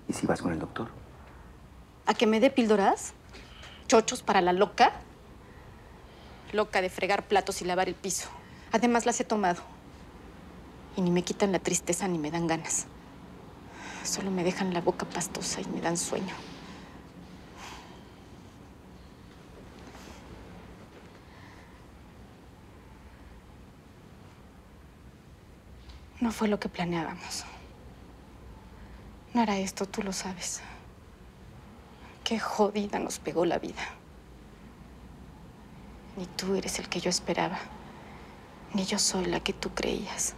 ¿Y si vas con el doctor? ¿A que me dé píldoras? ¿Chochos para la loca? Loca de fregar platos y lavar el piso. Además, las he tomado. Y ni me quitan la tristeza ni me dan ganas. Solo me dejan la boca pastosa y me dan sueño. No fue lo que planeábamos. No era esto, tú lo sabes. Qué jodida nos pegó la vida. Ni tú eres el que yo esperaba, ni yo soy la que tú creías.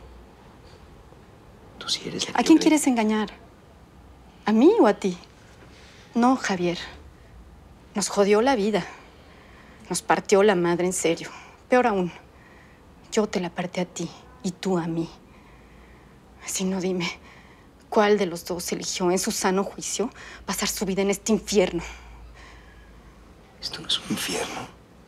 Tú sí eres la que ¿A yo quién creí. quieres engañar? ¿A mí o a ti? No, Javier. Nos jodió la vida. Nos partió la madre en serio. Peor aún, yo te la partí a ti y tú a mí. Si no, dime, ¿cuál de los dos eligió en su sano juicio pasar su vida en este infierno? Esto no es un infierno.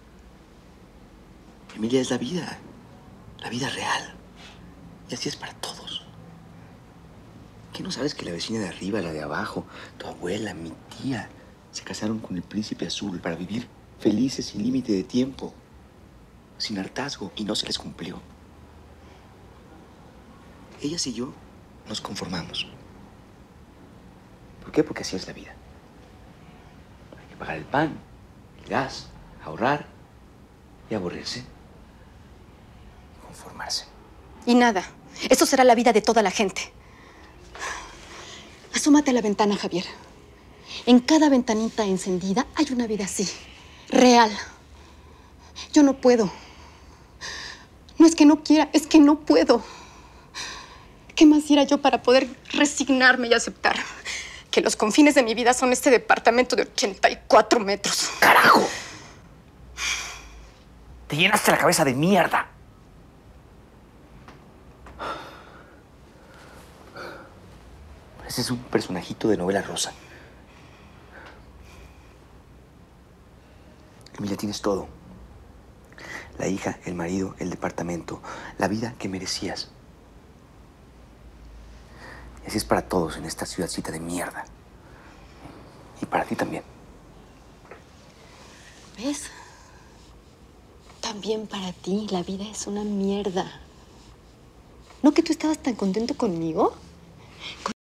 Emilia, es la vida real. Y así es para todos. ¿Qué no sabes que la vecina de arriba, la de abajo, tu abuela, mi tía, se casaron con el príncipe azul para vivir felices sin límite de tiempo, sin hartazgo, y no se les cumplió? Ellas y yo nos conformamos. ¿Por qué? Porque así es la vida. Hay que pagar el pan, el gas, ahorrar y aburrirse. Conformarse. Y nada, eso será la vida de toda la gente. Asómate a la ventana, Javier. En cada ventanita encendida hay una vida así, real. Yo no puedo. No es que no quiera, es que no puedo. ¿Qué más diera yo para poder resignarme y aceptar que los confines de mi vida son este departamento de 84 metros? ¡Carajo! Te llenaste la cabeza de mierda. Ese es un personajito de novela rosa. Emilia, tienes todo. La hija, el marido, el departamento, la vida que merecías. Y así es para todos en esta ciudadcita de mierda. Y para ti también. ¿Ves? También para ti la vida es una mierda. ¿No que tú estabas tan contento conmigo?